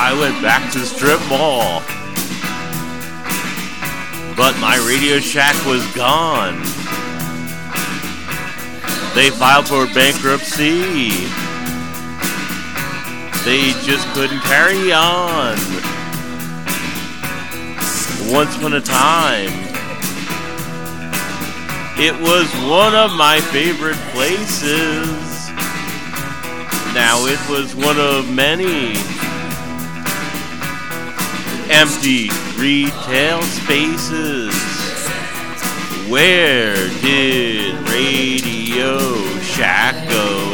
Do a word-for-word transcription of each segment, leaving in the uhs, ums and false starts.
I went back to the strip mall, but my Radio Shack was gone. They filed for bankruptcy. They just couldn't carry on. Once upon a time, it was one of my favorite places. Now it was one of many empty retail spaces. Where did Radio Shack go?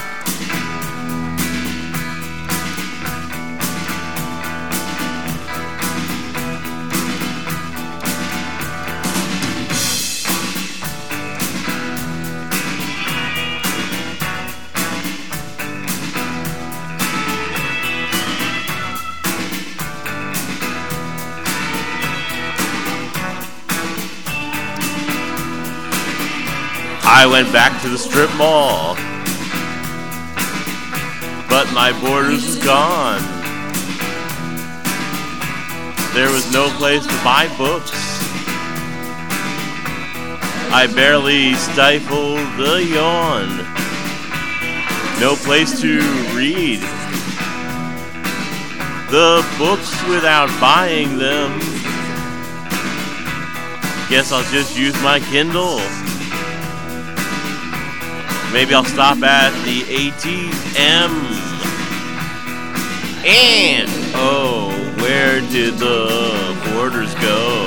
I went back to the strip mall, but my Borders was gone. There was no place to buy books. I barely stifled the yawn. No place to read the books without buying them. Guess I'll just use my Kindle. Maybe I'll stop at the A T M. And, oh, where did the Borders go?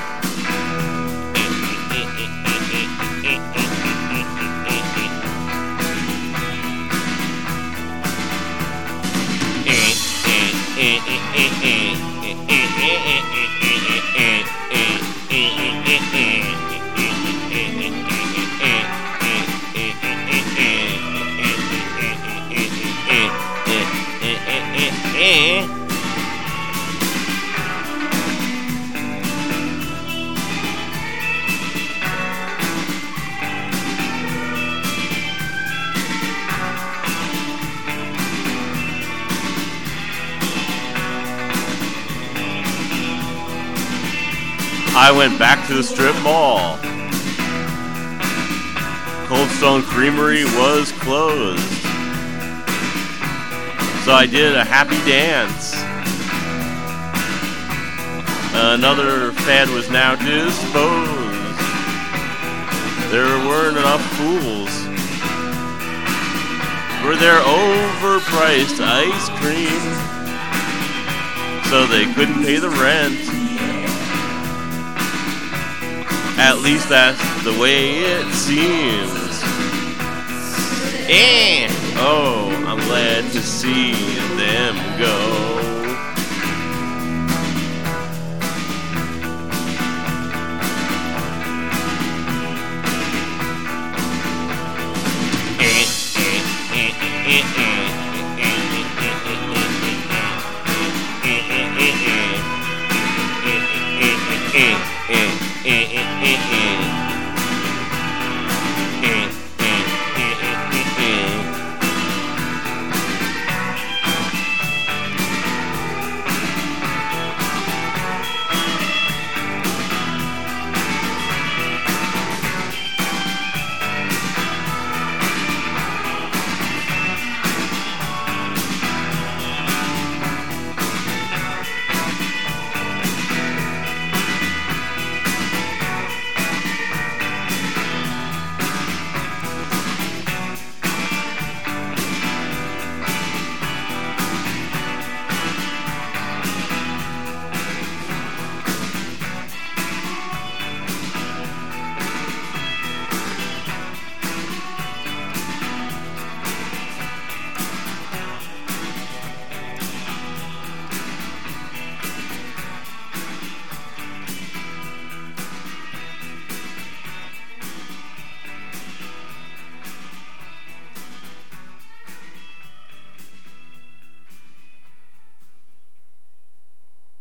I went back to the strip mall. Cold Stone Creamery was closed, so I did a happy dance. Another fad was now disposed. There weren't enough fools for their overpriced ice cream, so they couldn't pay the rent. At least that's the way it seems. And, oh, I'm glad to see them go.